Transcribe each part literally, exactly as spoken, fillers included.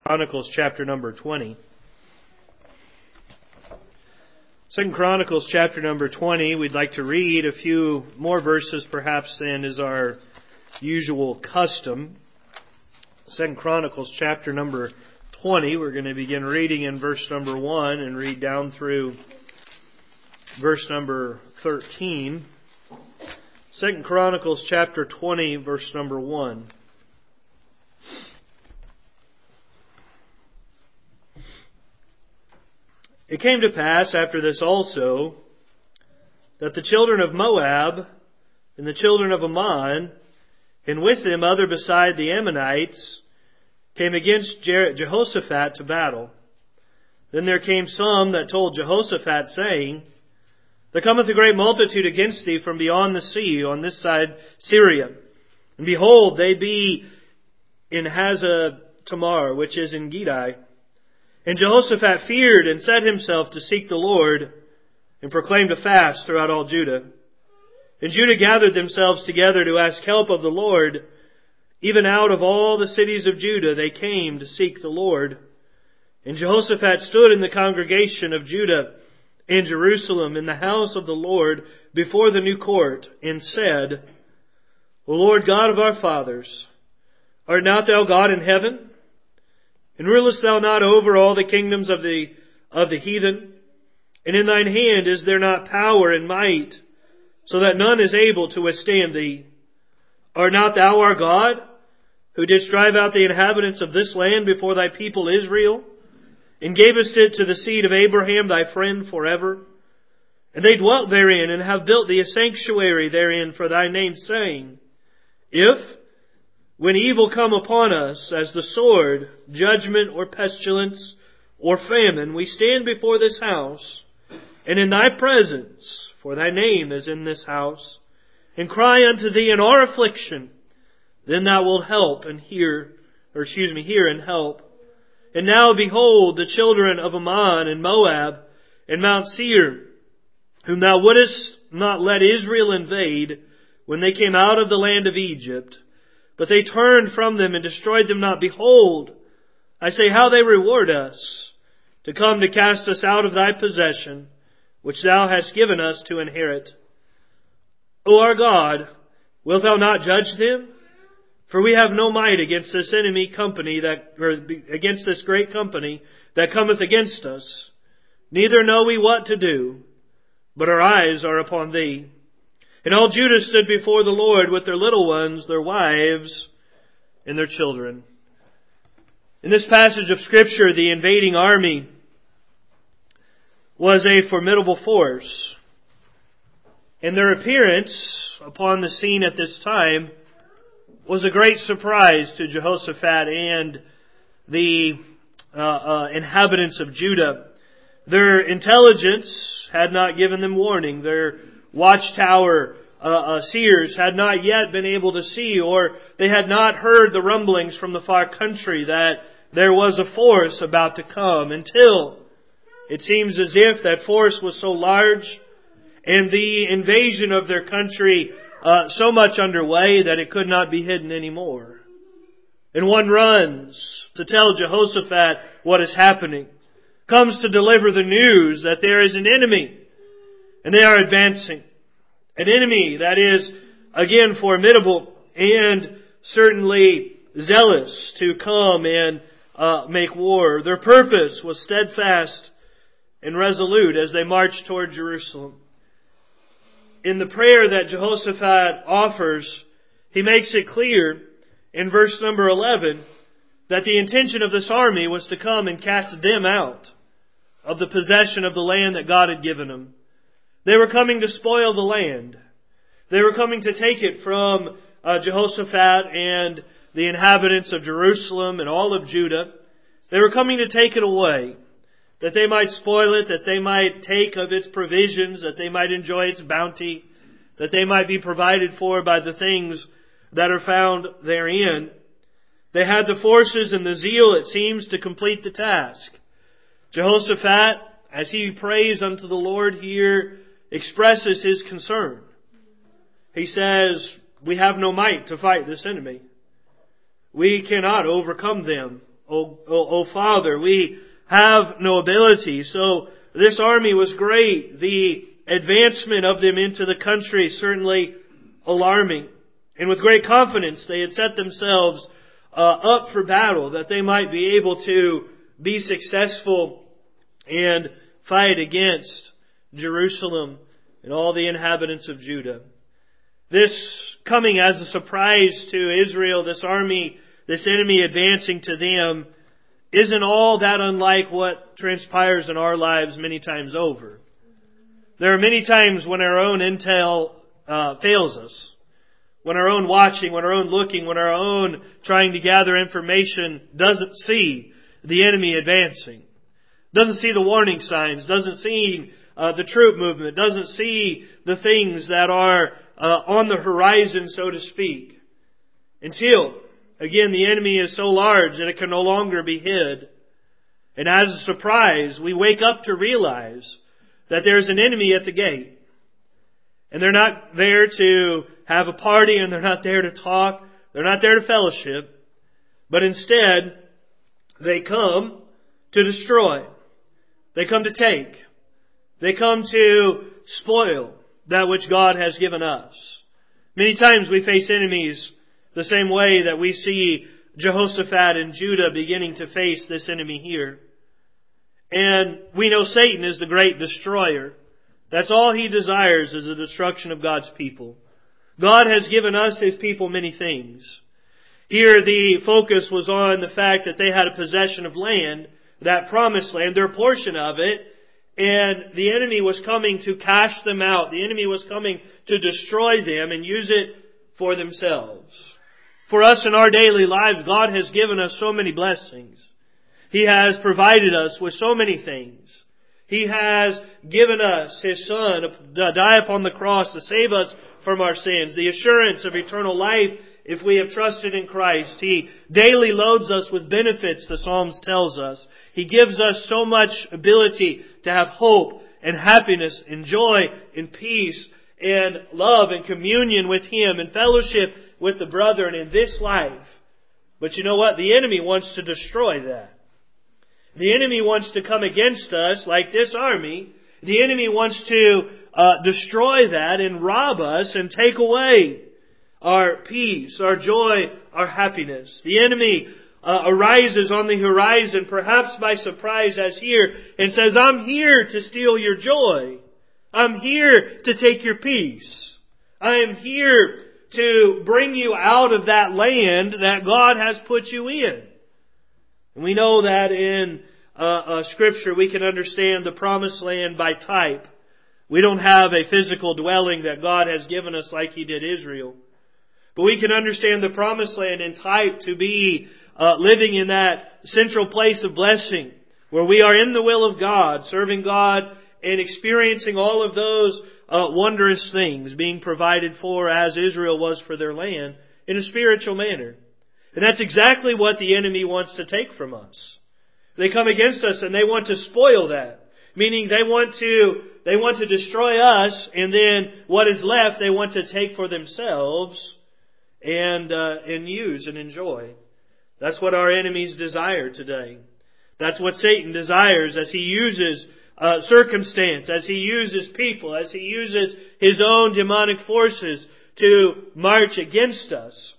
Chronicles chapter number twenty. Second Chronicles chapter number twenty, we'd like to read a few more verses perhaps than is our usual custom. Second Chronicles chapter number twenty, we're going to begin reading in verse number one and read down through verse number thirteen. Second Chronicles chapter twenty, verse number one. It came to pass after this also, that the children of Moab and the children of Ammon, and with them other beside the Ammonites, came against Jehoshaphat to battle. Then there came some that told Jehoshaphat, saying, There cometh a great multitude against thee from beyond the sea, on this side Syria. And behold, they be in Hazah-Tamar, which is in Gedi. And Jehoshaphat feared and set himself to seek the Lord, and proclaimed a fast throughout all Judah. And Judah gathered themselves together to ask help of the Lord. Even out of all the cities of Judah they came to seek the Lord. And Jehoshaphat stood in the congregation of Judah in Jerusalem in the house of the Lord before the new court, and said, O Lord God of our fathers, art not thou God in heaven? And rulest thou not over all the kingdoms of the of the heathen? And in thine hand is there not power and might, so that none is able to withstand thee? Art not thou our God, who didst drive out the inhabitants of this land before thy people Israel, and gavest it to the seed of Abraham thy friend forever? And they dwelt therein, and have built thee a sanctuary therein for thy name's saying, If, when evil come upon us, as the sword, judgment, or pestilence, or famine, we stand before this house, and in thy presence, for thy name is in this house, and cry unto thee in our affliction, then thou wilt help and hear, or excuse me, hear and help. And now behold, the children of Ammon and Moab and Mount Seir, whom thou wouldest not let Israel invade when they came out of the land of Egypt, but they turned from them and destroyed them not. Behold, I say how they reward us, to come to cast us out of thy possession, which thou hast given us to inherit. O our God, wilt thou not judge them? For we have no might against this enemy company that, or against this great company that cometh against us. Neither know we what to do, but our eyes are upon thee. And all Judah stood before the Lord with their little ones, their wives, and their children. In this passage of Scripture, the invading army was a formidable force. And their appearance upon the scene at this time was a great surprise to Jehoshaphat and the uh, uh, inhabitants of Judah. Their intelligence had not given them warning. Their watchtower uh, uh, seers had not yet been able to see, or they had not heard the rumblings from the far country that there was a force about to come, until it seems as if that force was so large and the invasion of their country uh, so much underway that it could not be hidden anymore. And one runs to tell Jehoshaphat what is happening, comes to deliver the news that there is an enemy, and they are advancing. An enemy that is, again, formidable and certainly zealous to come and uh, make war. Their purpose was steadfast and resolute as they marched toward Jerusalem. In the prayer that Jehoshaphat offers, he makes it clear in verse number eleven that the intention of this army was to come and cast them out of the possession of the land that God had given them. They were coming to spoil the land. They were coming to take it from uh, Jehoshaphat and the inhabitants of Jerusalem and all of Judah. They were coming to take it away, that they might spoil it, that they might take of its provisions, that they might enjoy its bounty, that they might be provided for by the things that are found therein. They had the forces and the zeal, it seems, to complete the task. Jehoshaphat, as he prays unto the Lord here, expresses his concern. He says, we have no might to fight this enemy. We cannot overcome them, O, o, o Father, we have no ability. So this army was great. The advancement of them into the country certainly alarming. And with great confidence they had set themselves uh, up for battle, that they might be able to be successful and fight against Jerusalem and all the inhabitants of Judah. This coming as a surprise to Israel, this army, this enemy advancing to them, isn't all that unlike what transpires in our lives many times over. There are many times when our own intel uh, fails us. When our own watching, when our own looking, when our own trying to gather information doesn't see the enemy advancing. Doesn't see the warning signs, doesn't see uh, the troop movement, doesn't see the things that are uh, on the horizon, so to speak. Until, again, the enemy is so large that it can no longer be hid. And as a surprise, we wake up to realize that there's an enemy at the gate. And they're not there to have a party, and they're not there to talk. They're not there to fellowship. But instead, they come to destroy. They come to take. They come to spoil that which God has given us. Many times we face enemies the same way that we see Jehoshaphat and Judah beginning to face this enemy here. And we know Satan is the great destroyer. That's all he desires, is the destruction of God's people. God has given us His people many things. Here the focus was on the fact that they had a possession of land, that promised land, their portion of it, and the enemy was coming to cash them out. The enemy was coming to destroy them and use it for themselves. For us in our daily lives, God has given us so many blessings. He has provided us with so many things. He has given us His Son to die upon the cross to save us from our sins. The assurance of eternal life if we have trusted in Christ. He daily loads us with benefits, the Psalms tells us. He gives us so much ability to have hope and happiness and joy and peace and love and communion with Him and fellowship with the brethren in this life. But you know what? The enemy wants to destroy that. The enemy wants to come against us like this army. The enemy wants to uh, destroy that and rob us and take away our peace, our joy, our happiness. The enemy uh, arises on the horizon, perhaps by surprise as here, and says, I'm here to steal your joy. I'm here to take your peace. I am here to bring you out of that land that God has put you in. And we know that in uh, uh, Scripture we can understand the promised land by type. We don't have a physical dwelling that God has given us like He did Israel. But we can understand the promised land in type to be uh, living in that central place of blessing where we are in the will of God, serving God and experiencing all of those uh, wondrous things being provided for as Israel was for their land in a spiritual manner. And that's exactly what the enemy wants to take from us. They come against us and they want to spoil that. Meaning they want to, they want to destroy us, and then what is left they want to take for themselves and, uh, and use and enjoy. That's what our enemies desire today. That's what Satan desires as he uses uh, circumstance, as he uses people, as he uses his own demonic forces to march against us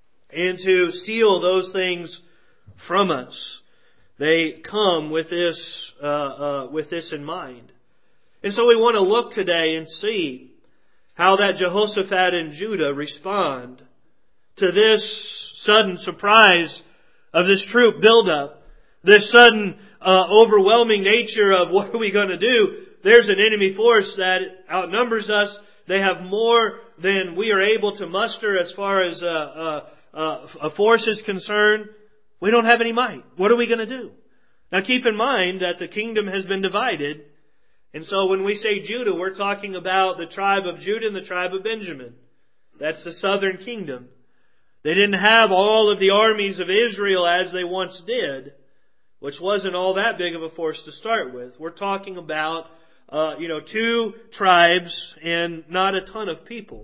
and to steal those things from us. They come with this, uh, uh, with this in mind. And so we want to look today and see how that Jehoshaphat and Judah respond to this sudden surprise of this troop buildup, this sudden uh, overwhelming nature of what are we going to do? There's an enemy force that outnumbers us. They have more than we are able to muster as far as uh, uh, uh, a force is concerned. We don't have any might. What are we going to do? Now keep in mind that the kingdom has been divided. And so when we say Judah, we're talking about the tribe of Judah and the tribe of Benjamin. That's the southern kingdom. They didn't have all of the armies of Israel as they once did, which wasn't all that big of a force to start with. We're talking about, uh, you know, two tribes and not a ton of people.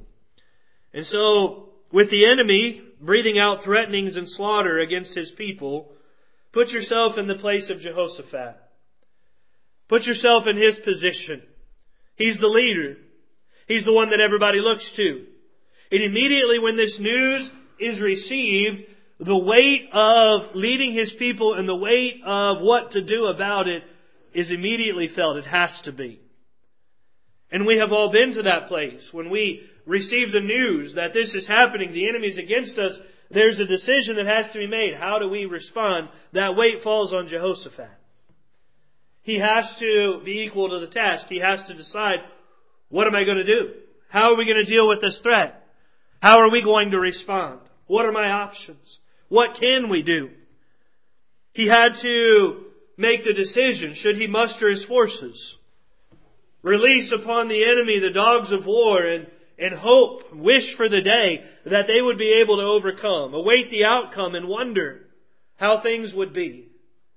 And so with the enemy breathing out threatenings and slaughter against his people, Put yourself in the place of Jehoshaphat. Put yourself in his position. He's the leader. He's the one that everybody looks to. And immediately when this news is received, the weight of leading his people and the weight of what to do about it is immediately felt. It has to be. And we have all been to that place. When we receive the news that this is happening, the enemy is against us, there's a decision that has to be made. How do we respond? That weight falls on Jehoshaphat. He has to be equal to the task. He has to decide, what am I going to do? How are we going to deal with this threat? How are we going to respond? What are my options? What can we do? He had to make the decision. Should he muster his forces? Release upon the enemy the dogs of war and, and hope, wish for the day that they would be able to overcome. Await the outcome and wonder how things would be.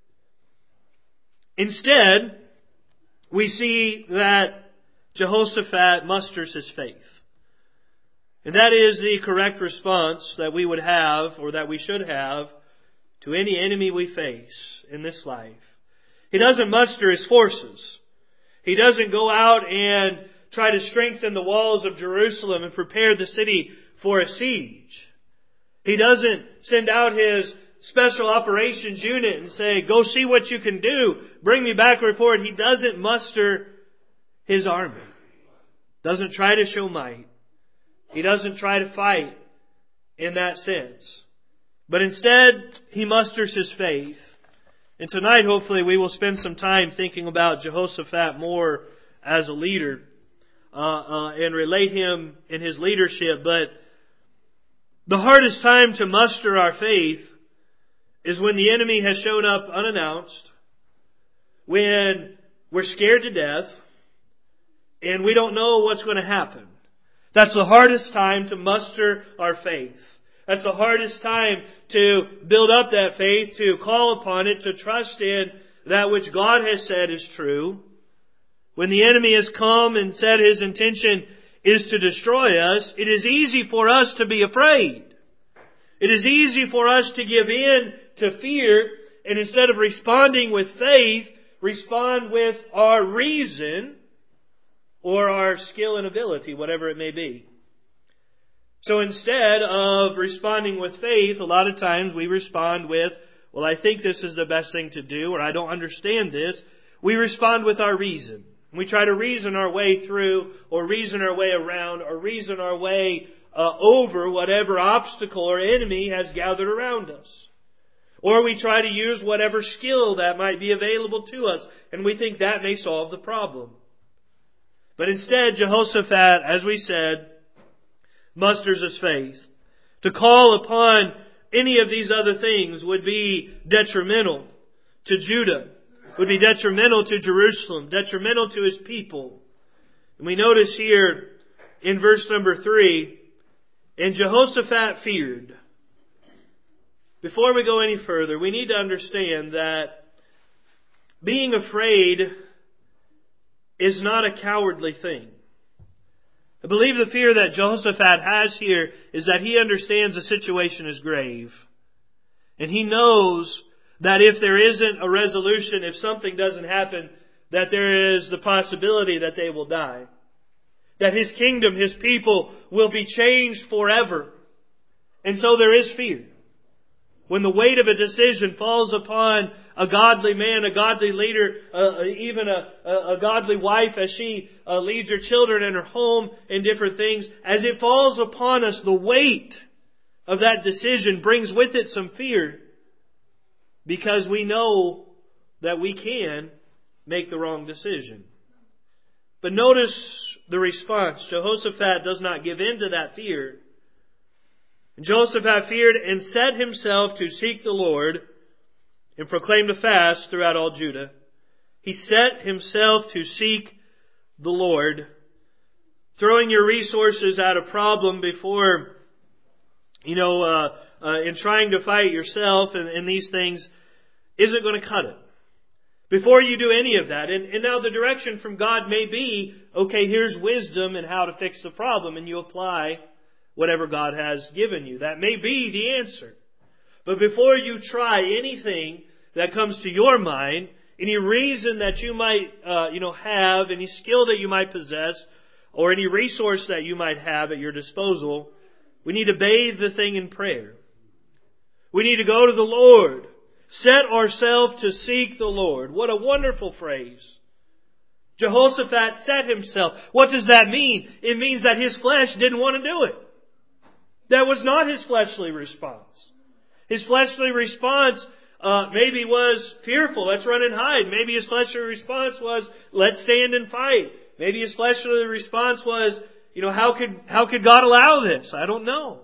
Instead, we see that Jehoshaphat musters his faith. And that is the correct response that we would have, or that we should have, to any enemy we face in this life. He doesn't muster his forces. He doesn't go out and try to strengthen the walls of Jerusalem and prepare the city for a siege. He doesn't send out his special operations unit and say, go see what you can do. Bring me back a report. He doesn't muster his army. Doesn't try to show might. He doesn't try to fight in that sense. But instead, he musters his faith. And tonight, hopefully, we will spend some time thinking about Jehoshaphat more as a leader uh, uh, and relate him in his leadership. But the hardest time to muster our faith is when the enemy has shown up unannounced, when we're scared to death, and we don't know what's going to happen. That's the hardest time to muster our faith. That's the hardest time to build up that faith, to call upon it, to trust in that which God has said is true. When the enemy has come and said his intention is to destroy us, it is easy for us to be afraid. It is easy for us to give in to fear, and instead of responding with faith, respond with our reason or our skill and ability, whatever it may be. So instead of responding with faith, a lot of times we respond with, well, I think this is the best thing to do, or I don't understand this. We respond with our reason. We try to reason our way through, or reason our way around, or reason our way uh, over whatever obstacle or enemy has gathered around us. Or we try to use whatever skill that might be available to us, and we think that may solve the problem. But instead, Jehoshaphat, as we said, musters his faith. To call upon any of these other things would be detrimental to Judah, would be detrimental to Jerusalem, detrimental to his people. And we notice here in verse number three, and Jehoshaphat feared. Before we go any further, we need to understand that being afraid is not a cowardly thing. I believe the fear that Jehoshaphat has here is that he understands the situation is grave. And he knows that if there isn't a resolution, if something doesn't happen, that there is the possibility that they will die. That his kingdom, his people, will be changed forever. And so there is fear. When the weight of a decision falls upon a godly man, a godly leader, uh, even a, a, a godly wife as she uh, leads her children and her home and different things, as it falls upon us, the weight of that decision brings with it some fear, because we know that we can make the wrong decision. But notice the response. Jehoshaphat does not give in to that fear. And Jehoshaphat feared and set himself to seek the Lord and proclaimed a fast throughout all Judah. He set himself to seek the Lord. Throwing your resources at a problem before, you know, uh, uh, in trying to fight yourself and, and these things isn't going to cut it. Before you do any of that, and, and now the direction from God may be, okay, here's wisdom and how to fix the problem, and you apply whatever God has given you. That may be the answer. But before you try anything that comes to your mind, any reason that you might, uh, you know, have, any skill that you might possess, or any resource that you might have at your disposal, we need to bathe the thing in prayer. We need to go to the Lord. Set ourselves to seek the Lord. What a wonderful phrase. Jehoshaphat set himself. What does that mean? It means that his flesh didn't want to do it. That was not his fleshly response. His fleshly response uh, maybe was fearful. Let's run and hide. Maybe his fleshly response was, let's stand and fight. Maybe his fleshly response was, you know, how could, how could God allow this? I don't know.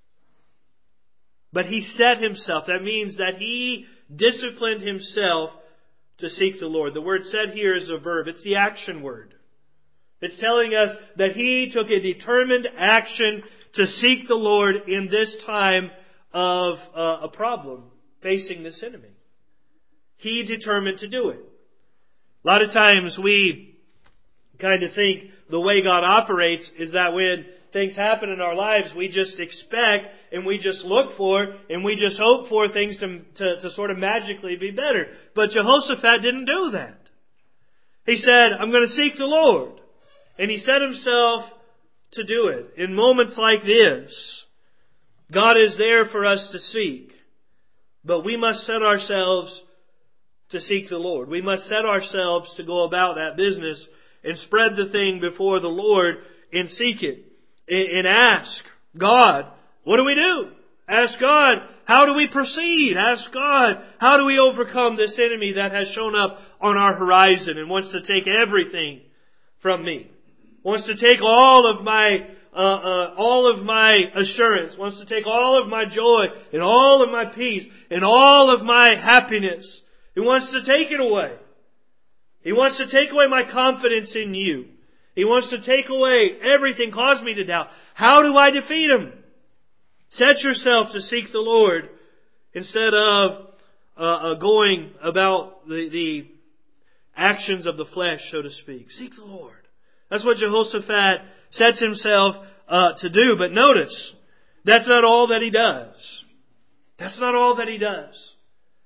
But he set himself. That means that he disciplined himself to seek the Lord. The word set here is a verb. It's the action word. It's telling us that he took a determined action to seek the Lord in this time of uh, a problem facing this enemy. He determined to do it. A lot of times we kind of think the way God operates is that when things happen in our lives, we just expect and we just look for and we just hope for things to, to, to sort of magically be better. But Jehoshaphat didn't do that. He said, I'm going to seek the Lord. And he set himself to do it. In moments like this, God is there for us to seek. But we must set ourselves to seek the Lord. We must set ourselves to go about that business and spread the thing before the Lord and seek it. And ask God, what do we do? Ask God, how do we proceed? Ask God, how do we overcome this enemy that has shown up on our horizon and wants to take everything from me? Wants to take all of my, uh, uh, all of my assurance. Wants to take all of my joy and all of my peace and all of my happiness. He wants to take it away. He wants to take away my confidence in you. He wants to take away everything, cause me to doubt. How do I defeat him? Set yourself to seek the Lord instead of uh, uh, going about the, the actions of the flesh, so to speak. Seek the Lord. That's what Jehoshaphat sets himself uh, to do. But notice, that's not all that he does. That's not all that he does.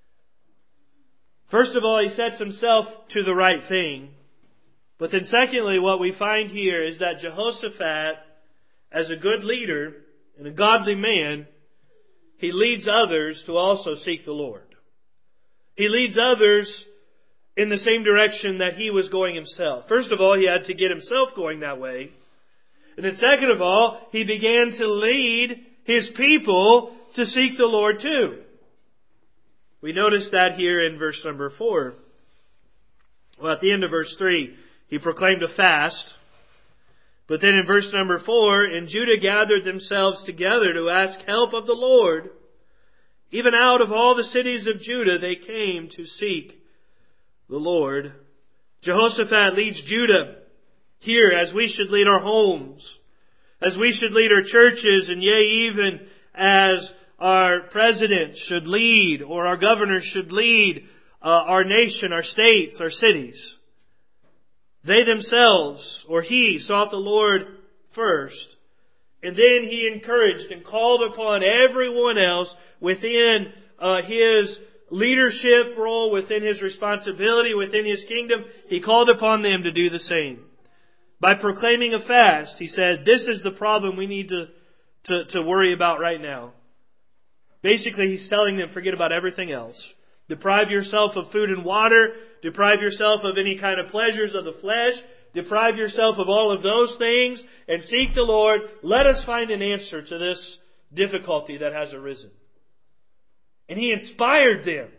First of all, he sets himself to the right thing. But then secondly, what we find here is that Jehoshaphat, as a good leader and a godly man, he leads others to also seek the Lord. He leads others in the same direction that he was going himself. First of all, he had to get himself going that way. And then second of all, he began to lead his people to seek the Lord too. We notice that here in verse number four. Well, at the end of verse three, he proclaimed a fast. But then in verse number four, and Judah gathered themselves together to ask help of the Lord. Even out of all the cities of Judah they came to seek the Lord. Jehoshaphat leads Judah here as we should lead our homes, as we should lead our churches, and yea, even as our president should lead, or our governor should lead uh, our nation, our states, our cities. They themselves, or he, sought the Lord first. And then he encouraged and called upon everyone else within uh, his leadership role, within his responsibility, within his kingdom. He called upon them to do the same. By proclaiming a fast, he said, this is the problem we need to, to, to worry about right now. Basically, he's telling them, forget about everything else. Deprive yourself of food and water. Deprive yourself of any kind of pleasures of the flesh. Deprive yourself of all of those things and seek the Lord. Let us find an answer to this difficulty that has arisen. And he inspired them.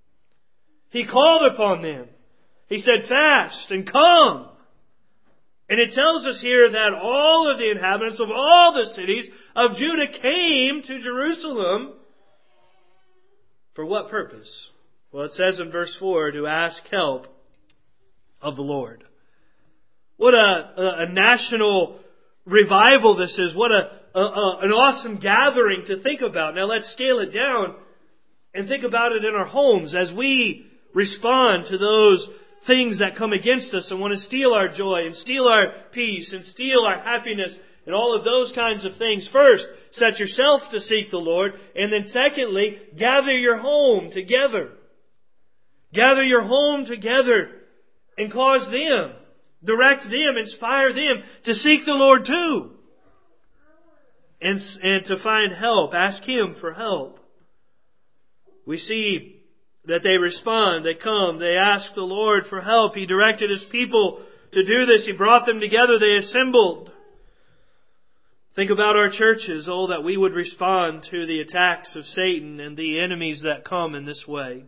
He called upon them. He said, fast and come. And it tells us here that all of the inhabitants of all the cities of Judah came to Jerusalem. For what purpose? Well, it says in verse four, to ask help of the Lord. What a, a, a national revival this is. What a, a, a an awesome gathering to think about. Now let's scale it down and think about it in our homes as we respond to those things that come against us and want to steal our joy and steal our peace and steal our happiness and all of those kinds of things. First, set yourself to seek the Lord. And then secondly, gather your home together. Gather your home together and cause them, direct them, inspire them to seek the Lord too. And, and to find help. Ask Him for help. We see that they respond, they come, they ask the Lord for help. He directed His people to do this. He brought them together, they assembled. Think about our churches, oh, that we would respond to the attacks of Satan and the enemies that come in this way.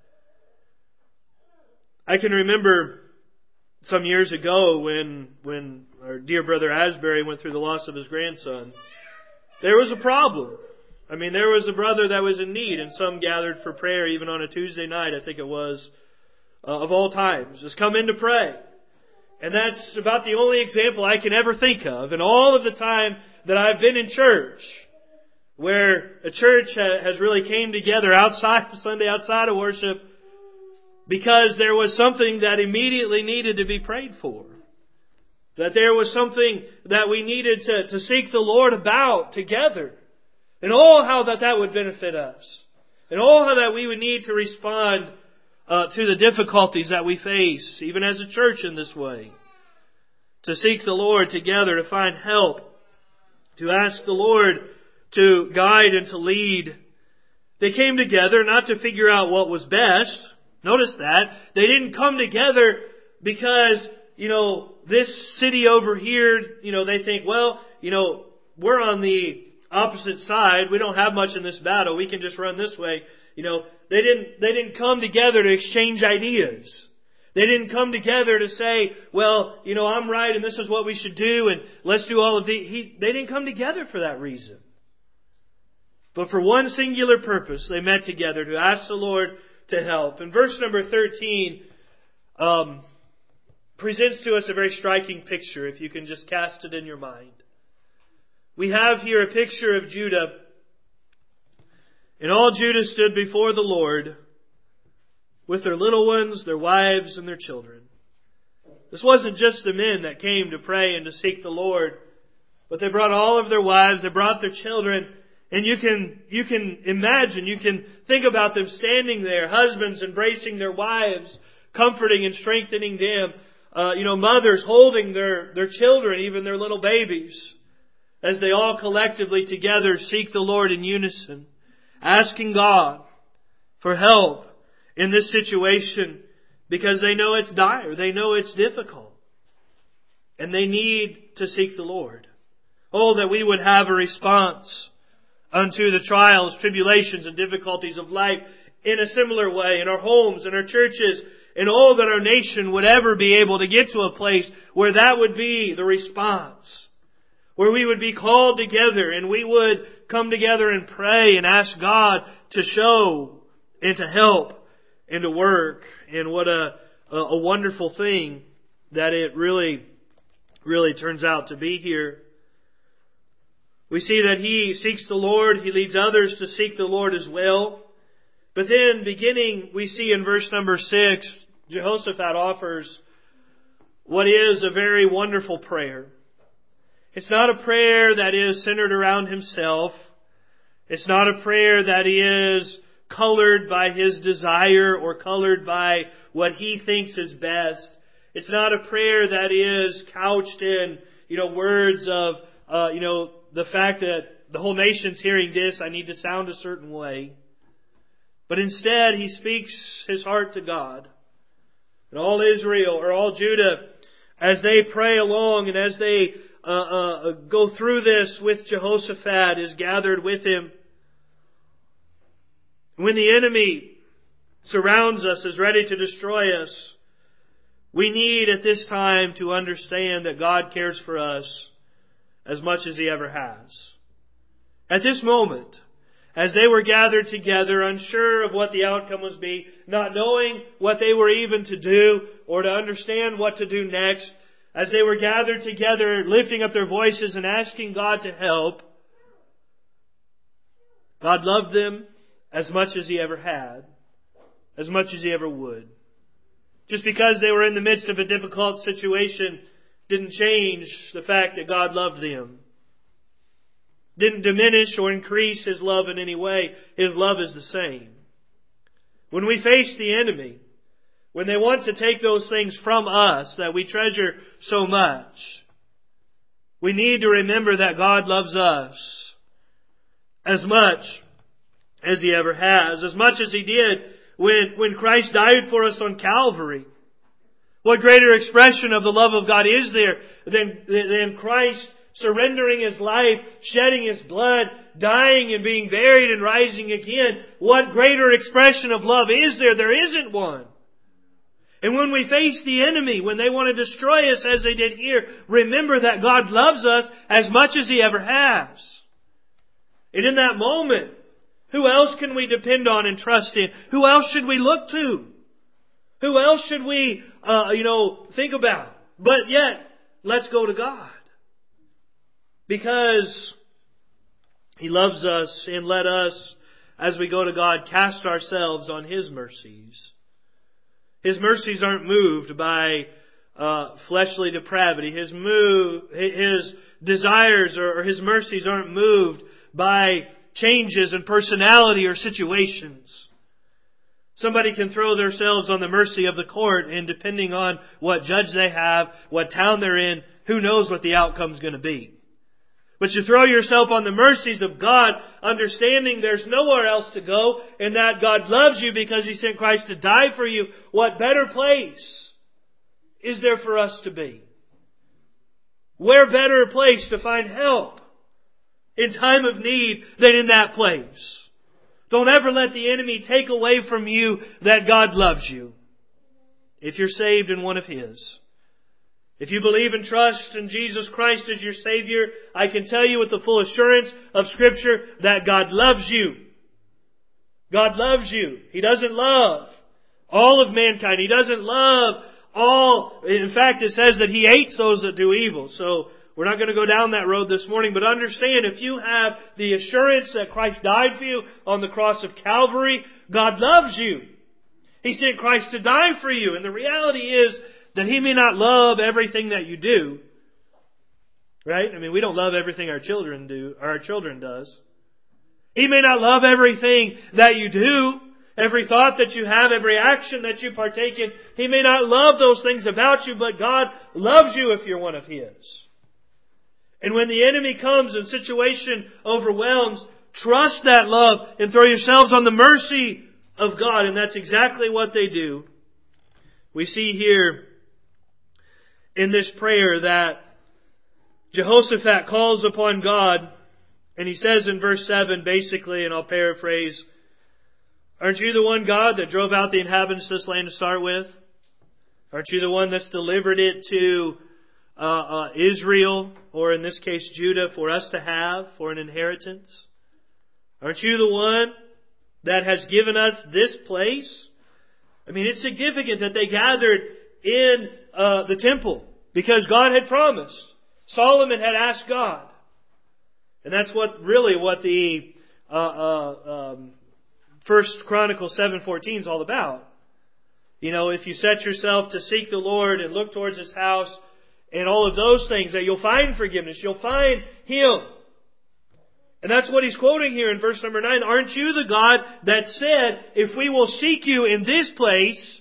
I can remember some years ago when, when our dear brother Asbury went through the loss of his grandson. There was a problem. I mean, there was a brother that was in need, and some gathered for prayer even on a Tuesday night, I think it was, uh, of all times. Just come in to pray. And that's about the only example I can ever think of in all of the time that I've been in church, where a church ha- has really came together outside of Sunday, outside of worship, because there was something that immediately needed to be prayed for. That there was something that we needed to, to seek the Lord about together. And oh, how that that would benefit us. And oh, how that we would need to respond uh, to the difficulties that we face, even as a church in this way. To seek the Lord together, to find help. To ask the Lord to guide and to lead. They came together not to figure out what was best. Notice that. They didn't come together because, you know, this city over here, you know, they think, well, you know, we're on the opposite side. We don't have much in this battle. We can just run this way. You know, they didn't, they didn't come together to exchange ideas. They didn't come together to say, well, you know, I'm right and this is what we should do and let's do all of the, he, they didn't come together for that reason. But for one singular purpose, they met together to ask the Lord to help. And verse number thirteen, um, presents to us a very striking picture, if you can just cast it in your mind. We have here a picture of Judah. And all Judah stood before the Lord with their little ones, their wives, and their children. This wasn't just the men that came to pray and to seek the Lord, but they brought all of their wives, they brought their children, and you can, you can imagine, you can think about them standing there, husbands embracing their wives, comforting and strengthening them. Uh, you know, mothers holding their, their children, even their little babies, as they all collectively together seek the Lord in unison, asking God for help in this situation because they know it's dire, they know it's difficult, and they need to seek the Lord. Oh, that we would have a response unto the trials, tribulations, and difficulties of life in a similar way in our homes, in our churches, and oh, that our nation would ever be able to get to a place where that would be the response. Where we would be called together and we would come together and pray and ask God to show and to help and to work. And what a, a, a wonderful thing that it really, really turns out to be here. We see that he seeks the Lord. He leads others to seek the Lord as well. But then beginning, we see in verse number six, Jehoshaphat offers what is a very wonderful prayer. It's not a prayer that is centered around himself. It's not a prayer that is colored by his desire or colored by what he thinks is best. It's not a prayer that is couched in, you know, words of, uh, you know, the fact that the whole nation's hearing this, I need to sound a certain way. But instead, he speaks his heart to God. And all Israel, or all Judah, as they pray along and as they uh, uh, go through this with Jehoshaphat, is gathered with him. When the enemy surrounds us, is ready to destroy us, we need at this time to understand that God cares for us as much as He ever has. At this moment, as they were gathered together, unsure of what the outcome was be, not knowing what they were even to do or to understand what to do next, as they were gathered together, lifting up their voices and asking God to help, God loved them as much as He ever had, as much as He ever would. Just because they were in the midst of a difficult situation didn't change the fact that God loved them. Didn't diminish or increase His love in any way. His love is the same. When we face the enemy, when they want to take those things from us that we treasure so much, we need to remember that God loves us as much as He ever has, as much as He did when, when Christ died for us on Calvary. What greater expression of the love of God is there than, than Christ surrendering His life, shedding His blood, dying and being buried and rising again? What greater expression of love is there? There isn't one. And when we face the enemy, when they want to destroy us as they did here, remember that God loves us as much as He ever has. And in that moment, who else can we depend on and trust in? Who else should we look to? Who else should we, uh, you know, think about? But yet, let's go to God. Because He loves us, and let us, as we go to God, cast ourselves on His mercies. His mercies aren't moved by uh, fleshly depravity. His move, His desires or, or His mercies aren't moved by changes in personality or situations. Somebody can throw themselves on the mercy of the court, and depending on what judge they have, what town they're in, who knows what the outcome's going to be. But you throw yourself on the mercies of God, understanding there's nowhere else to go, and that God loves you because He sent Christ to die for you. What better place is there for us to be? Where better place to find help in time of need than in that place? Don't ever let the enemy take away from you that God loves you. If you're saved in one of His. If you believe and trust in Jesus Christ as your Savior, I can tell you with the full assurance of Scripture that God loves you. God loves you. He doesn't love all of mankind. He doesn't love all. In fact, it says that He hates those that do evil. So we're not going to go down that road this morning, but understand, if you have the assurance that Christ died for you on the cross of Calvary, God loves you. He sent Christ to die for you. And the reality is that He may not love everything that you do. Right? I mean, we don't love everything our children do, or our children does. He may not love everything that you do, every thought that you have, every action that you partake in. He may not love those things about you, but God loves you if you're one of His. And when the enemy comes and situation overwhelms, trust that love and throw yourselves on the mercy of God. And that's exactly what they do. We see here in this prayer that Jehoshaphat calls upon God, and he says in verse seven, basically, and I'll paraphrase, aren't you the one, God, that drove out the inhabitants of this land to start with? Aren't you the one that's delivered it to uh, uh, Israel, or in this case Judah, for us to have for an inheritance? Aren't you the one that has given us this place? I mean, it's significant that they gathered in uh, the temple because God had promised. Solomon had asked God. And that's what really what the uh, uh, um, First Chronicles seven fourteen is all about. You know, if you set yourself to seek the Lord and look towards His house and all of those things, that you'll find forgiveness. You'll find Him. And that's what he's quoting here in verse number nine. Aren't you the God that said, if we will seek you in this place,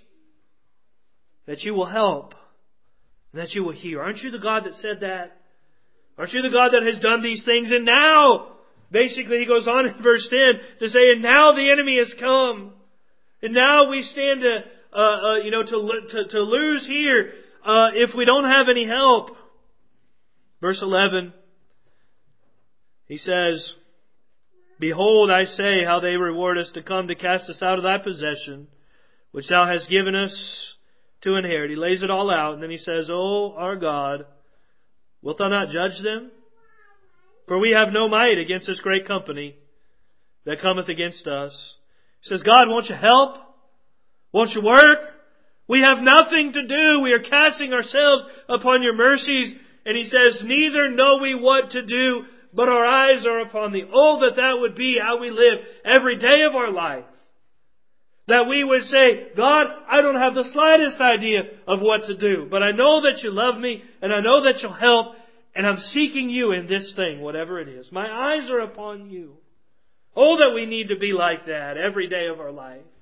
that you will help, and that you will hear? Aren't you the God that said that? Aren't you the God that has done these things? And now, basically he goes on in verse ten to say, and now the enemy has come. And now we stand to, uh, uh, you know, to, to, to lose here, uh, if we don't have any help. Verse eleven. He says, behold, I say how they reward us to come to cast us out of thy possession, which thou hast given us to inherit. He lays it all out, and then he says, O our God, wilt thou not judge them? For we have no might against this great company that cometh against us. He says, God, won't you help? Won't you work? We have nothing to do. We are casting ourselves upon your mercies. And he says, neither know we what to do, but our eyes are upon thee. Oh, that that would be how we live every day of our life. That we would say, God, I don't have the slightest idea of what to do, but I know that you love me, and I know that you'll help, and I'm seeking you in this thing, whatever it is. My eyes are upon you. Oh, that we need to be like that every day of our life.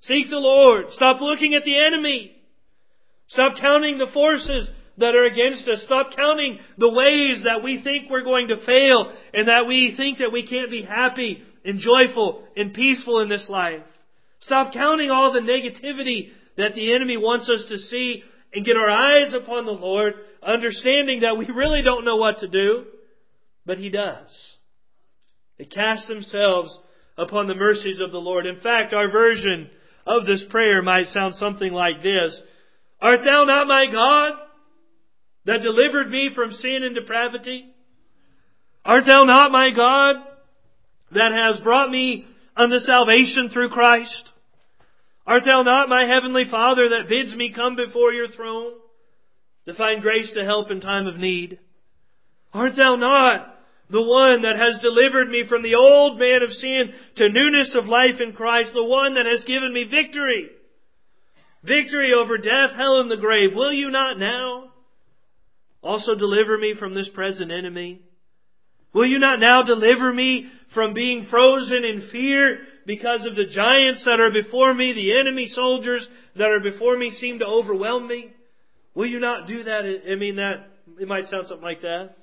Seek the Lord. Stop looking at the enemy. Stop counting the forces that are against us. Stop counting the ways that we think we're going to fail and that we think that we can't be happy and joyful and peaceful in this life. Stop counting all the negativity that the enemy wants us to see and get our eyes upon the Lord, understanding that we really don't know what to do, but He does. They cast themselves upon the mercies of the Lord. In fact, our version of this prayer might sound something like this. Art Thou not my God, that delivered me from sin and depravity? Art Thou not my God, that has brought me unto salvation through Christ? Art Thou not my heavenly Father, that bids me come before Your throne to find grace to help in time of need? Art Thou not the one that has delivered me from the old man of sin to newness of life in Christ, the one that has given me victory? Victory over death, hell, and the grave. Will You not now also deliver me from this present enemy? Will You not now deliver me from being frozen in fear because of the giants that are before me, the enemy soldiers that are before me seem to overwhelm me? Will You not do that? I mean, that it might sound something like that.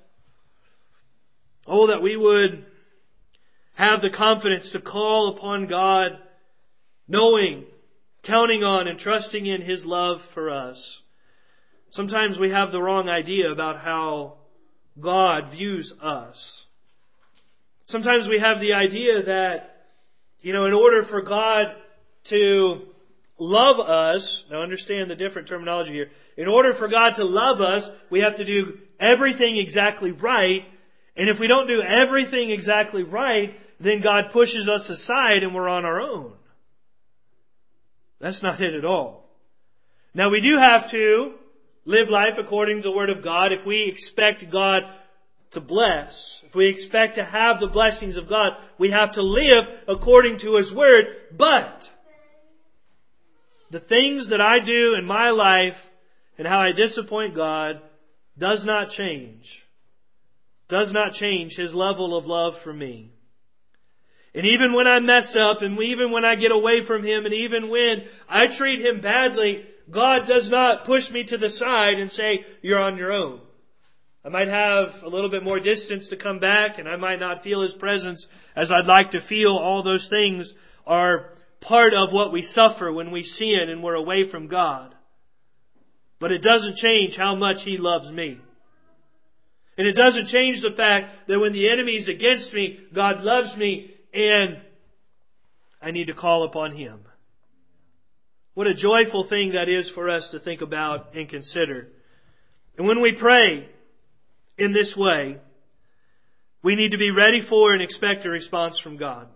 Oh, that we would have the confidence to call upon God, knowing, counting on, and trusting in His love for us. Sometimes we have the wrong idea about how God views us. Sometimes we have the idea that, you know, in order for God to love us, now understand the different terminology here. In order for God to love us, we have to do everything exactly right. And if we don't do everything exactly right, then God pushes us aside and we're on our own. That's not it at all. Now we do have to live life according to the Word of God. If we expect God to bless, if we expect to have the blessings of God, we have to live according to His Word. But the things that I do in my life and how I disappoint God does not change. Does not change His level of love for me. And even when I mess up, and even when I get away from Him, and even when I treat Him badly, God does not push me to the side and say, you're on your own. I might have a little bit more distance to come back, and I might not feel His presence as I'd like to feel. All those things are part of what we suffer when we sin and we're away from God. But it doesn't change how much He loves me. And it doesn't change the fact that when the enemy is against me, God loves me and I need to call upon Him. What a joyful thing that is for us to think about and consider. And when we pray in this way, we need to be ready for and expect a response from God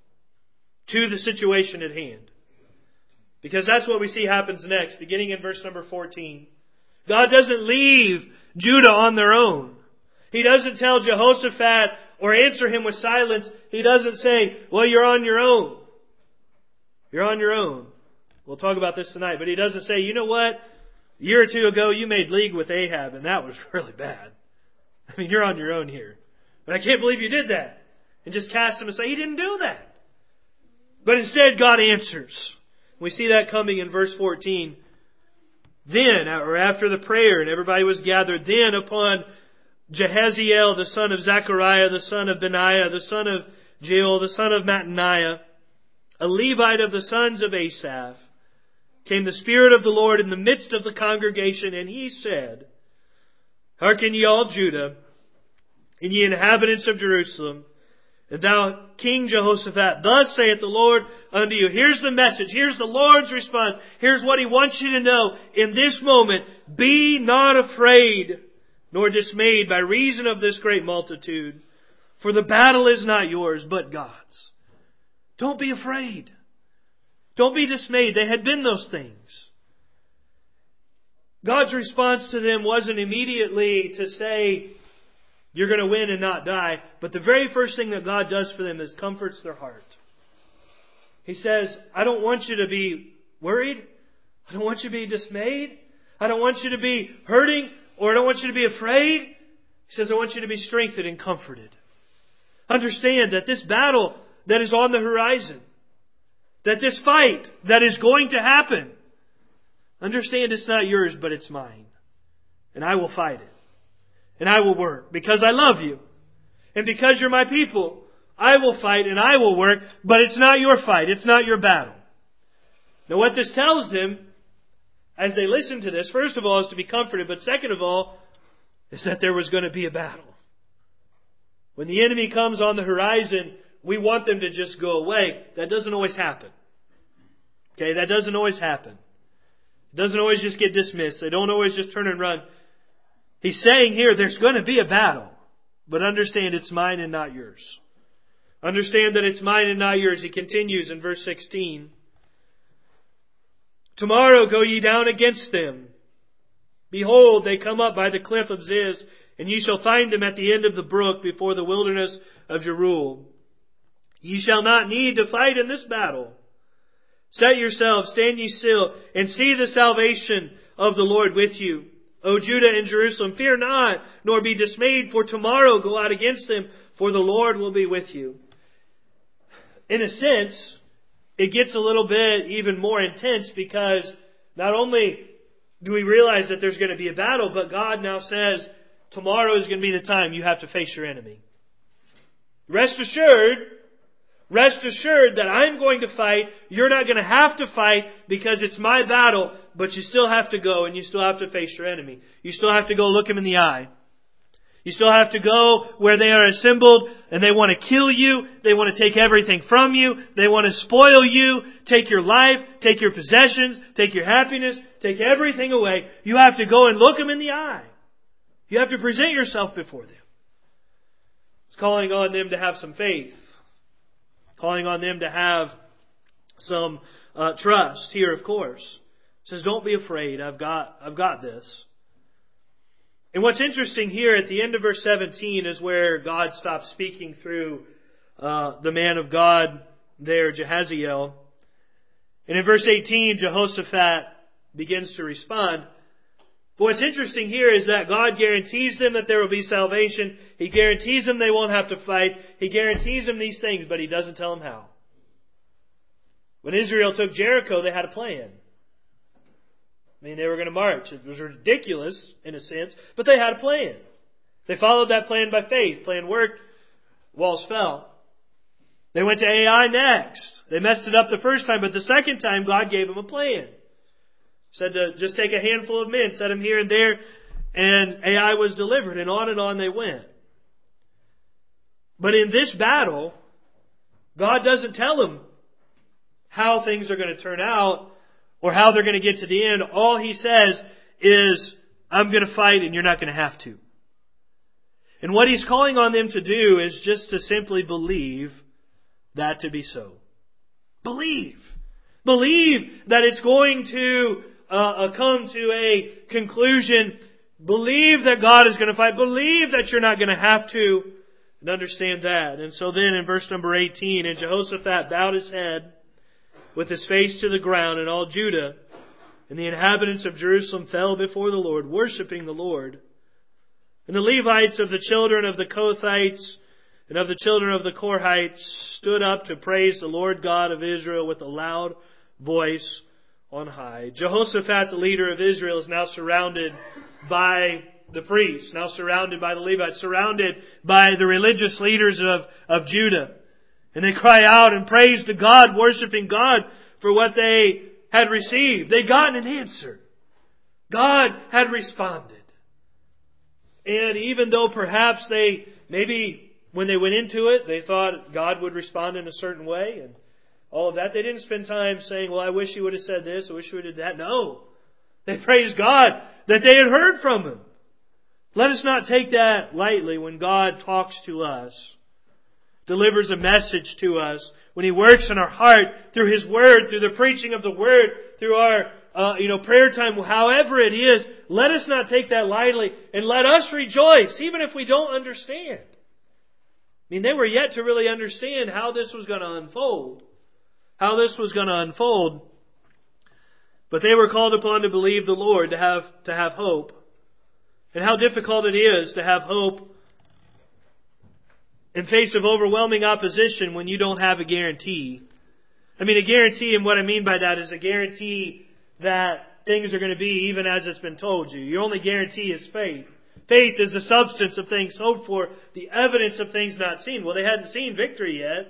to the situation at hand. Because that's what we see happens next, beginning in verse number fourteen. God doesn't leave Judah on their own. He doesn't tell Jehoshaphat or answer him with silence. He doesn't say, well, you're on your own. You're on your own. We'll talk about this tonight. But He doesn't say, you know what? A year or two ago you made league with Ahab and that was really bad. I mean, you're on your own here. But I can't believe you did that. And just cast him and say, He didn't do that. But instead God answers. We see that coming in verse fourteen. Then, or after the prayer and everybody was gathered, then upon Jehaziel, the son of Zechariah, the son of Benaiah, the son of Jeiel, the son of Mattaniah, a Levite of the sons of Asaph, came the Spirit of the Lord in the midst of the congregation, and he said, Hearken ye all Judah, and ye inhabitants of Jerusalem, and thou King Jehoshaphat, thus saith the Lord unto you. Here's the message. Here's the Lord's response. Here's what He wants you to know in this moment. Be not afraid, nor dismayed by reason of this great multitude. For the battle is not yours, but God's. Don't be afraid. Don't be dismayed. They had been those things. God's response to them wasn't immediately to say, you're going to win and not die. But the very first thing that God does for them is comforts their heart. He says, I don't want you to be worried. I don't want you to be dismayed. I don't want you to be hurting, or I don't want you to be afraid. He says, I want you to be strengthened and comforted. Understand that this battle that is on the horizon, that this fight that is going to happen, understand it's not yours, but it's mine. And I will fight it. And I will work because I love you. And because you're my people, I will fight and I will work, but it's not your fight. It's not your battle. Now what this tells them, as they listen to this, first of all, is to be comforted, but second of all, is that there was going to be a battle. When the enemy comes on the horizon, we want them to just go away. That doesn't always happen. Okay, that doesn't always happen. It doesn't always just get dismissed. They don't always just turn and run. He's saying here, there's going to be a battle. But understand it's mine and not yours. Understand that it's mine and not yours. He continues in verse sixteen. Tomorrow go ye down against them. Behold, they come up by the cliff of Ziz, and ye shall find them at the end of the brook before the wilderness of Jeruel. Ye shall not need to fight in this battle. Set yourselves, stand ye still, and see the salvation of the Lord with you. O Judah and Jerusalem, fear not, nor be dismayed, for tomorrow go out against them, for the Lord will be with you. In a sense, it gets a little bit even more intense because not only do we realize that there's going to be a battle, but God now says tomorrow is going to be the time you have to face your enemy. Rest assured, rest assured that I'm going to fight. You're not going to have to fight because it's my battle, but you still have to go and you still have to face your enemy. You still have to go look him in the eye. You still have to go where they are assembled and they want to kill you. They want to take everything from you. They want to spoil you, take your life, take your possessions, take your happiness, take everything away. You have to go and look them in the eye. You have to present yourself before them. It's calling on them to have some faith. Calling on them to have some uh, trust here, of course. It says, don't be afraid. I've got, I've got this. And what's interesting here at the end of verse seventeen is where God stops speaking through uh, the man of God there, Jehaziel. And in verse eighteen, Jehoshaphat begins to respond. But what's interesting here is that God guarantees them that there will be salvation. He guarantees them they won't have to fight. He guarantees them these things, but He doesn't tell them how. When Israel took Jericho, they had a plan. I mean, they were going to march. It was ridiculous, in a sense, but they had a plan. They followed that plan by faith. Plan worked. Walls fell. They went to Ai next. They messed it up the first time, but the second time, God gave them a plan. Said to just take a handful of men, set them here and there, and Ai was delivered, and on and on they went. But in this battle, God doesn't tell them how things are going to turn out or how they're going to get to the end. All He says is, I'm going to fight and you're not going to have to. And what He's calling on them to do is just to simply believe that to be so. Believe. Believe that it's going to uh, come to a conclusion. Believe that God is going to fight. Believe that you're not going to have to. And understand that. And so then in verse number eighteen, and Jehoshaphat bowed his head with his face to the ground, and all Judah and the inhabitants of Jerusalem fell before the Lord, worshiping the Lord. And the Levites of the children of the Kohathites and of the children of the Korhites stood up to praise the Lord God of Israel with a loud voice on high. Jehoshaphat, the leader of Israel, is now surrounded by the priests, now surrounded by the Levites, surrounded by the religious leaders of, of Judah. And they cry out and praise to God, worshiping God for what they had received. They'd gotten an answer. God had responded. And even though perhaps they, maybe when they went into it, they thought God would respond in a certain way and all of that, they didn't spend time saying, well, I wish He would have said this, I wish He would have done that. No. They praised God that they had heard from Him. Let us not take that lightly when God talks to us, delivers a message to us, when He works in our heart through His Word, through the preaching of the Word, through our uh, you know prayer time, however it is. Let us not take that lightly, and let us rejoice, even if we don't understand. I mean, they were yet to really understand how this was going to unfold, how this was going to unfold, but they were called upon to believe the Lord, to have to have hope, and how difficult it is to have hope in face of overwhelming opposition when you don't have a guarantee I mean, a guarantee, and what I mean by that is a guarantee that things are going to be even as it's been told you. Your only guarantee is faith. Faith is the substance of things hoped for, the evidence of things not seen. Well, they hadn't seen victory yet.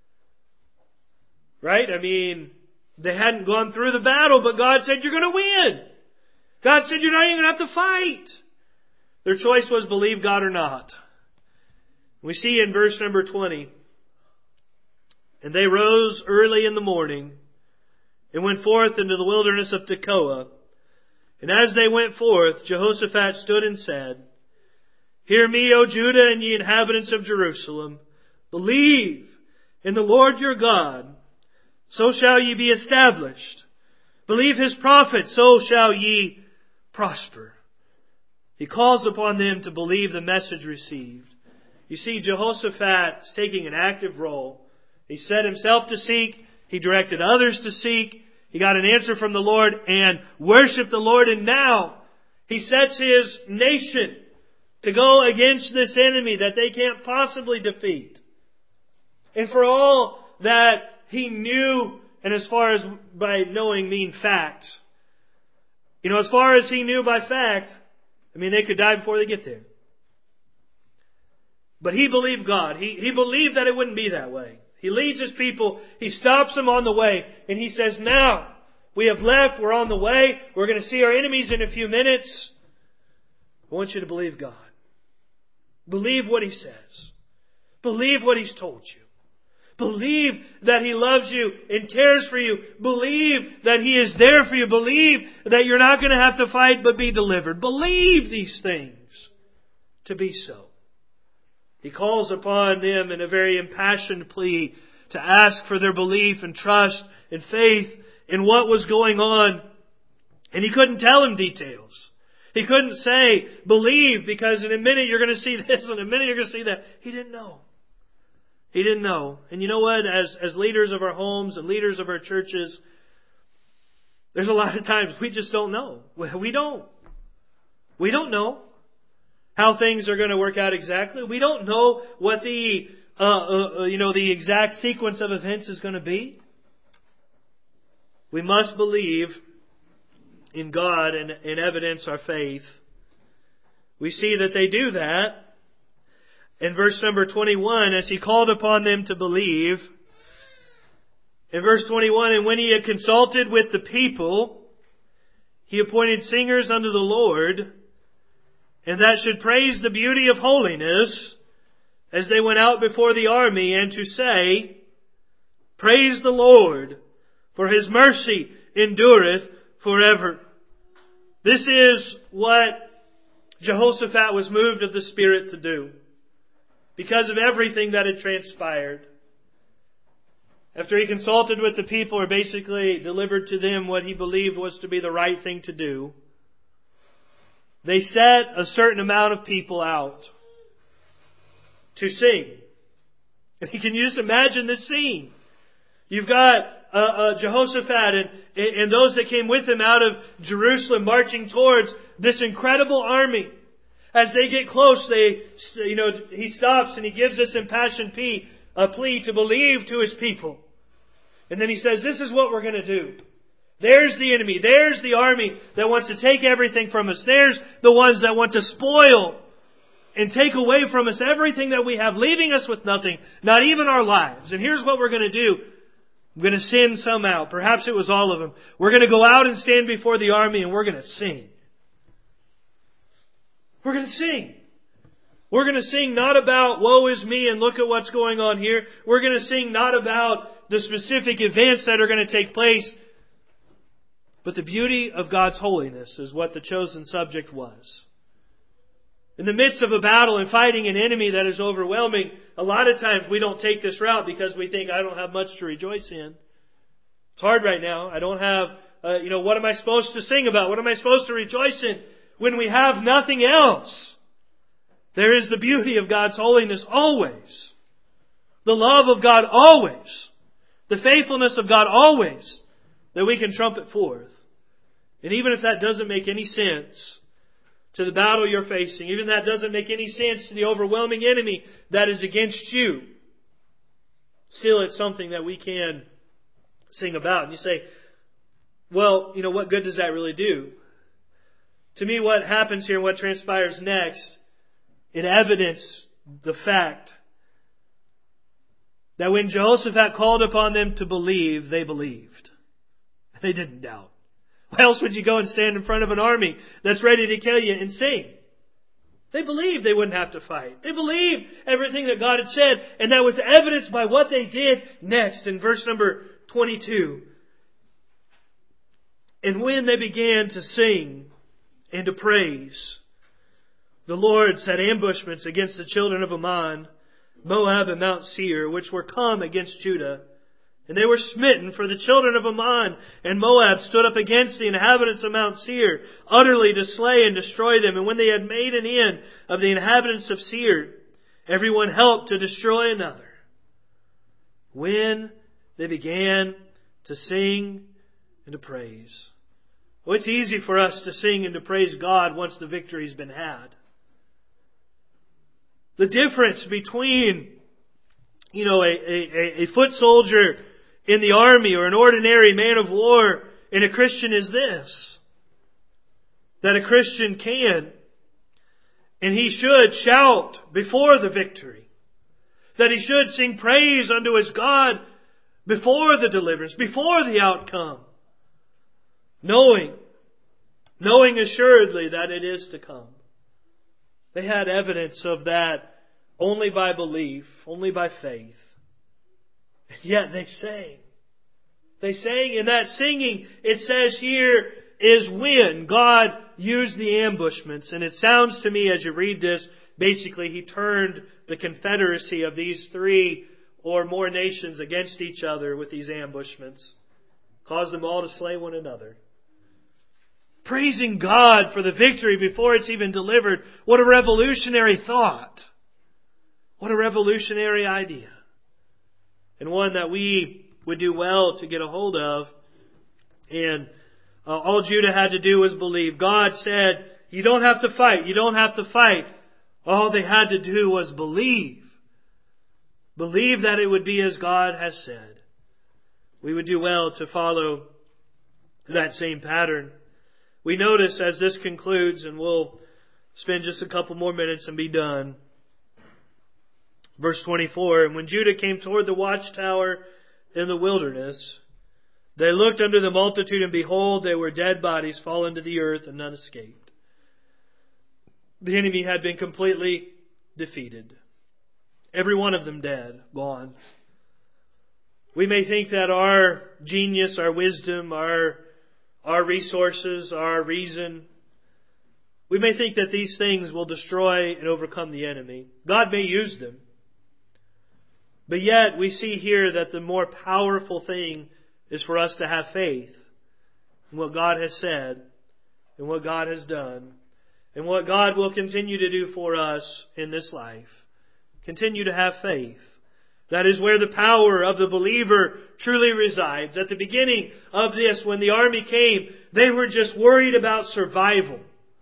Right? I mean, they hadn't gone through the battle, but God said you're going to win. God said you're not even going to have to fight. Their choice was believe God or not. We see in verse number twenty, and they rose early in the morning and went forth into the wilderness of Tekoa. And as they went forth, Jehoshaphat stood and said, Hear me, O Judah, and ye inhabitants of Jerusalem. Believe in the Lord your God, so shall ye be established. Believe His prophet, so shall ye prosper. He calls upon them to believe the message received. You see, Jehoshaphat is taking an active role. He set himself to seek. He directed others to seek. He got an answer from the Lord and worshiped the Lord. And now he sets his nation to go against this enemy that they can't possibly defeat. And for all that he knew, and as far as by knowing mean facts, you know, as far as he knew by fact, I mean, they could die before they get there. But he believed God. He, he believed that it wouldn't be that way. He leads his people. He stops them on the way. And he says, now, we have left. We're on the way. We're going to see our enemies in a few minutes. I want you to believe God. Believe what He says. Believe what He's told you. Believe that He loves you and cares for you. Believe that He is there for you. Believe that you're not going to have to fight but be delivered. Believe these things to be so. He calls upon them in a very impassioned plea to ask for their belief and trust and faith in what was going on. And he couldn't tell them details. He couldn't say, believe, because in a minute you're going to see this, and in a minute you're going to see that. He didn't know. He didn't know. And you know what? As, as leaders of our homes and leaders of our churches, there's a lot of times we just don't know. We don't. We don't know how things are going to work out exactly. We don't know what the, uh, uh, you know, the exact sequence of events is going to be. We must believe in God and, and evidence our faith. We see that they do that. In verse number twenty-one, as he called upon them to believe, in verse twenty-one, and when he had consulted with the people, he appointed singers unto the Lord, and that should praise the beauty of holiness, as they went out before the army, and to say, Praise the Lord, for His mercy endureth forever. This is what Jehoshaphat was moved of the Spirit to do, because of everything that had transpired. After he consulted with the people, or basically delivered to them what he believed was to be the right thing to do, they set a certain amount of people out to sing. And can you just imagine this scene? You've got uh, uh, Jehoshaphat and, and those that came with him out of Jerusalem marching towards this incredible army. As they get close, they, you know, he stops and he gives this impassioned plea, a plea to believe to his people. And then he says, this is what we're going to do. There's the enemy. There's the army that wants to take everything from us. There's the ones that want to spoil and take away from us everything that we have, leaving us with nothing, not even our lives. And here's what we're going to do. I'm going to send some out. Perhaps it was all of them. We're going to go out and stand before the army and we're going to sing. We're going to sing. We're going to sing not about woe is me and look at what's going on here. We're going to sing not about the specific events that are going to take place, but the beauty of God's holiness is what the chosen subject was. In the midst of a battle and fighting an enemy that is overwhelming, a lot of times we don't take this route because we think, I don't have much to rejoice in. It's hard right now. I don't have, uh, you know, what am I supposed to sing about? What am I supposed to rejoice in? When we have nothing else, there is the beauty of God's holiness always. The love of God always. The faithfulness of God always, that we can trumpet forth. And even if that doesn't make any sense to the battle you're facing, even if that doesn't make any sense to the overwhelming enemy that is against you, still it's something that we can sing about. And you say, well, you know, what good does that really do? To me, what happens here and what transpires next, it evidences the fact that when Jehoshaphat called upon them to believe, they believed. They didn't doubt. Why else would you go and stand in front of an army that's ready to kill you and sing? They believed they wouldn't have to fight. They believed everything that God had said, and that was evidenced by what they did next in verse number twenty-two. And when they began to sing and to praise, the Lord set ambushments against the children of Ammon, Moab, and Mount Seir, which were come against Judah. And they were smitten, for the children of Ammon and Moab stood up against the inhabitants of Mount Seir, utterly to slay and destroy them. And when they had made an end of the inhabitants of Seir, everyone helped to destroy another. When they began to sing and to praise. Well, it's easy for us to sing and to praise God once the victory's been had. The difference between, you know, a, a, a foot soldier in the army or an ordinary man of war and a Christian is this. That a Christian can and he should shout before the victory. That he should sing praise unto his God before the deliverance, before the outcome. Knowing, knowing assuredly that it is to come. They had evidence of that only by belief, only by faith. And yet they sang. They sang, and that singing, it says here, is when God used the ambushments. And it sounds to me as you read this, basically He turned the confederacy of these three or more nations against each other with these ambushments. Caused them all to slay one another. Praising God for the victory before it's even delivered. What a revolutionary thought. What a revolutionary idea. And one that we would do well to get a hold of. And uh, all Judah had to do was believe. God said, you don't have to fight. You don't have to fight. All they had to do was believe. Believe that it would be as God has said. We would do well to follow that same pattern. We notice as this concludes, and we'll spend just a couple more minutes and be done. Verse twenty-four, and when Judah came toward the watchtower in the wilderness, they looked under the multitude, and behold, they were dead bodies fallen to the earth, and none escaped. The enemy had been completely defeated. Every one of them dead, gone. We may think that our genius, our wisdom, our, our resources, our reason, we may think that these things will destroy and overcome the enemy. God may use them. But yet we see here that the more powerful thing is for us to have faith in what God has said and what God has done and what God will continue to do for us in this life. Continue to have faith. That is where the power of the believer truly resides. At the beginning of this, when the army came, they were just worried about survival.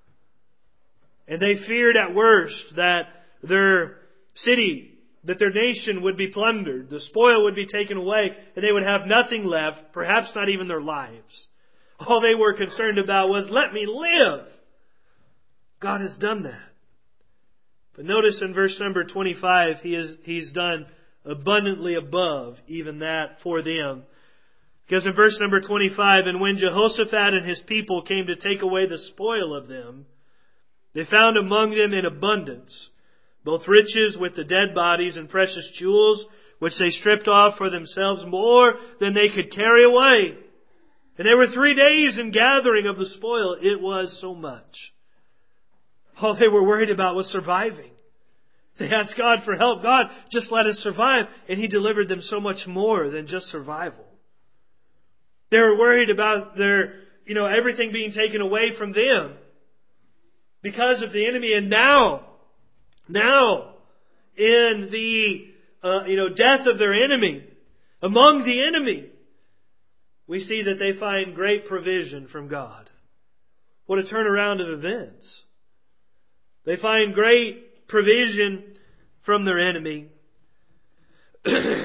And they feared at worst that their city, that their nation would be plundered, the spoil would be taken away, and they would have nothing left, perhaps not even their lives. All they were concerned about was, let me live. God has done that. But notice in verse number twenty-five, he is, He's done abundantly above even that for them. Because in verse number twenty-five, and when Jehoshaphat and his people came to take away the spoil of them, they found among them in abundance both riches with the dead bodies and precious jewels, which they stripped off for themselves more than they could carry away. And there were three days in gathering of the spoil. It was so much. All they were worried about was surviving. They asked God for help. God, just let us survive. And He delivered them so much more than just survival. They were worried about their, you know, everything being taken away from them because of the enemy. And now, now, in the, uh, you know, death of their enemy, among the enemy, we see that they find great provision from God. What a turnaround of events. They find great provision from their enemy.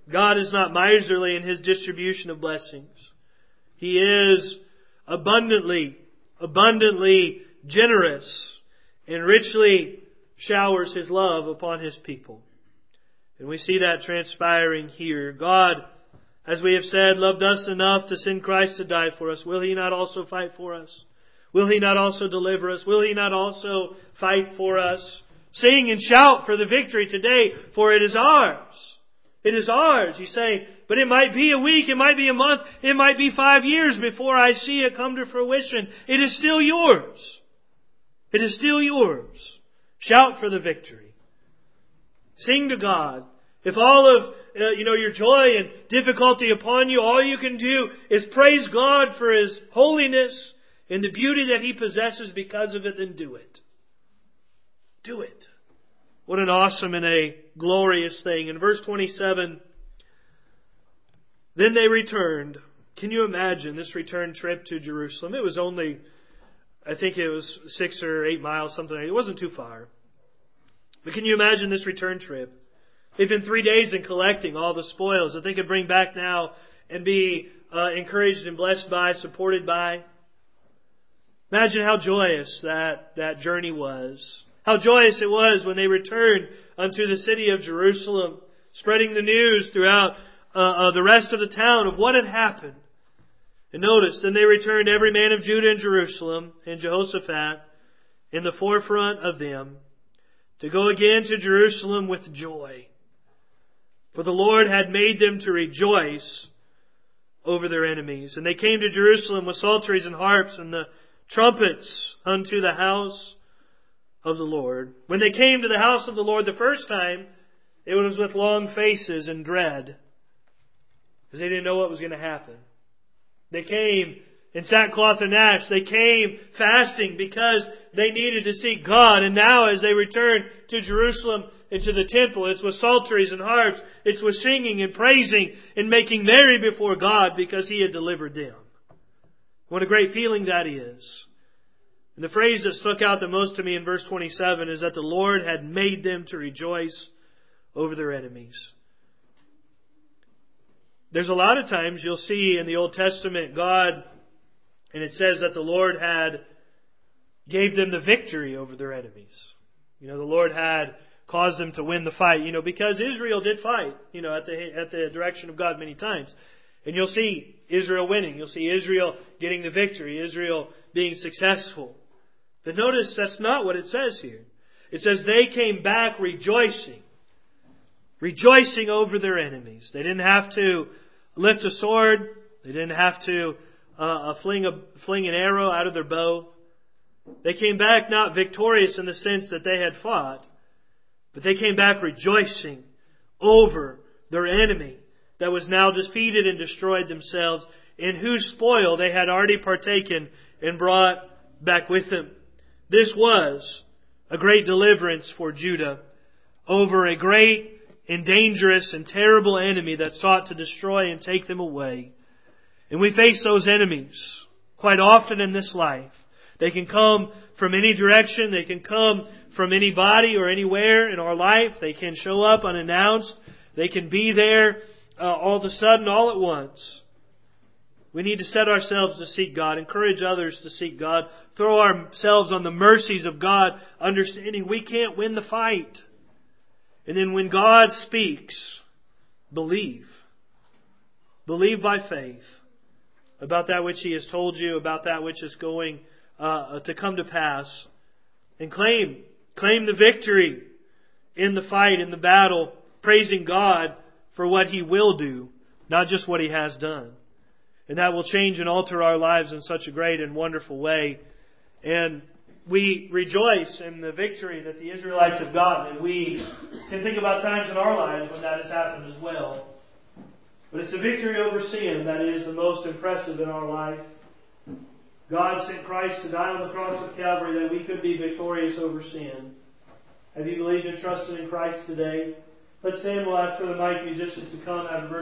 God is not miserly in His distribution of blessings. He is abundantly, abundantly generous and richly showers His love upon His people. And we see that transpiring here. God, as we have said, loved us enough to send Christ to die for us. Will He not also fight for us? Will He not also deliver us? Will He not also fight for us? Sing and shout for the victory today, for it is ours. It is ours. You say, but it might be a week, it might be a month, it might be five years before I see it come to fruition. It is still yours. It is still yours. Shout for the victory. Sing to God. If all of uh, you know your joy and difficulty upon you, all you can do is praise God for His holiness and the beauty that He possesses because of it, then do it. Do it. What an awesome and a glorious thing. In verse twenty-seven, then they returned. Can you imagine this return trip to Jerusalem? It was only, I think it was six or eight miles, something like that. It wasn't too far. But can you imagine this return trip? They'd been three days in collecting all the spoils that they could bring back now and be uh, encouraged and blessed by, supported by. Imagine how joyous that, that journey was. How joyous it was when they returned unto the city of Jerusalem, spreading the news throughout uh, uh, the rest of the town of what had happened. And notice, then they returned every man of Judah and Jerusalem, and Jehoshaphat in the forefront of them, to go again to Jerusalem with joy. For the Lord had made them to rejoice over their enemies. And they came to Jerusalem with psalteries and harps and the trumpets unto the house of the Lord. When they came to the house of the Lord the first time, it was with long faces and dread, because they didn't know what was going to happen. They came in sackcloth and ash. They came fasting because they needed to seek God. And now as they return to Jerusalem and to the temple, it's with psalteries and harps. It's with singing and praising and making merry before God because He had delivered them. What a great feeling that is. And the phrase that stuck out the most to me in verse twenty-seven is that the Lord had made them to rejoice over their enemies. There's a lot of times you'll see in the Old Testament God, and it says that the Lord had gave them the victory over their enemies. You know, the Lord had caused them to win the fight, you know, because Israel did fight, you know, at the, at the direction of God many times. And you'll see Israel winning. You'll see Israel getting the victory, Israel being successful. But notice that's not what it says here. It says they came back rejoicing. Rejoicing over their enemies. They didn't have to lift a sword. They didn't have to uh, fling a fling an arrow out of their bow. They came back not victorious in the sense that they had fought, but they came back rejoicing over their enemy that was now defeated and destroyed themselves, in whose spoil they had already partaken and brought back with them. This was a great deliverance for Judah over a great and dangerous and terrible enemy that sought to destroy and take them away. And we face those enemies quite often in this life. They can come from any direction. They can come from anybody or anywhere in our life. They can show up unannounced. They can be there uh, all of a sudden, all at once. We need to set ourselves to seek God, encourage others to seek God, throw ourselves on the mercies of God, understanding we can't win the fight. And then when God speaks, believe. Believe by faith about that which He has told you, about that which is going uh, to come to pass. And claim, claim the victory in the fight, in the battle, praising God for what He will do, not just what He has done. And that will change and alter our lives in such a great and wonderful way. And we rejoice in the victory that the Israelites have gotten. And we can think about times in our lives when that has happened as well. But it's the victory over sin that is the most impressive in our life. God sent Christ to die on the cross of Calvary that we could be victorious over sin. Have you believed and trusted in Christ today? Let's stand. We'll ask for the mighty musicians to come out of